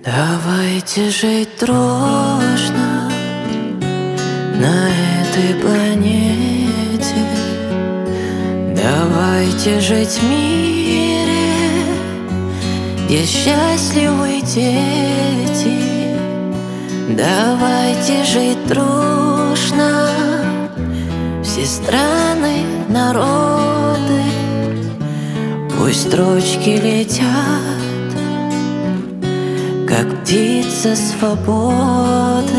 Давайте жить дружно на этой планете. Давайте жить в мире, где счастливы дети. Давайте жить дружно, все страны, народы. Пусть строчки летят, как птица свободы.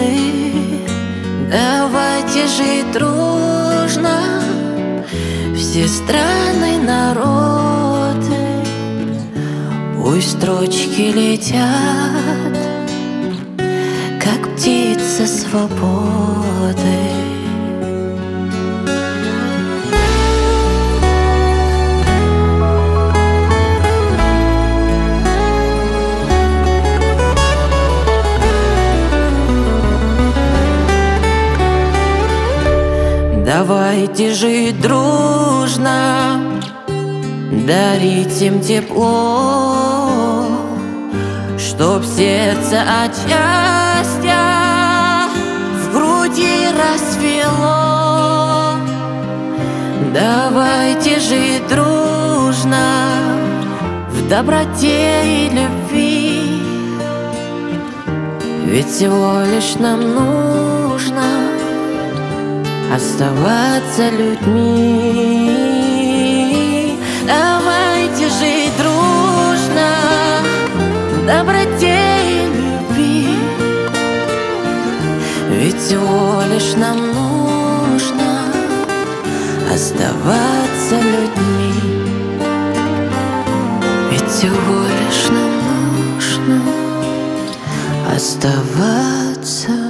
Давайте жить дружно, все страны, народы. Пусть строчки летят, как птица свободы. Давайте жить дружно, дарить им тепло, чтоб сердце от счастья в груди расцвело. Давайте жить дружно в доброте и любви, ведь всего лишь нам нужно оставаться людьми. Давайте жить дружно в доброте и любви, ведь всего лишь нам нужно оставаться людьми. Ведь всего лишь нам нужно оставаться